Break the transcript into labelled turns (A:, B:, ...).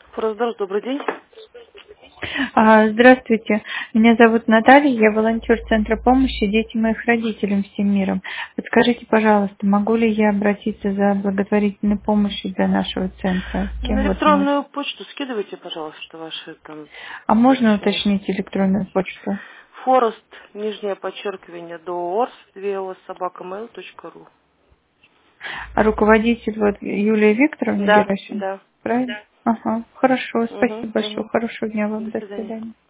A: Фороздар, добрый день.
B: Здравствуйте, меня зовут Наталья, я волонтер Центра помощи детям и их родителям всем миром. Подскажите, пожалуйста, могу ли я обратиться за благотворительной помощью для нашего центра? С
A: На
B: кем вот мы?
A: электронную почту скидывайте, пожалуйста, ваши там
B: А можно
A: сообщения.
B: уточнить электронную почту?
A: Форест, нижнее подчеркивание, доорс, 2 собакамейл.ру.
B: А руководитель вот Юлия Викторовна
A: Да,
B: Геращенко,
A: да.
B: правильно? Ага, хорошо,
A: Угу,
B: спасибо большое,
A: угу.
B: хорошего дня вам,
A: До
B: до
A: свидания.
B: свидания.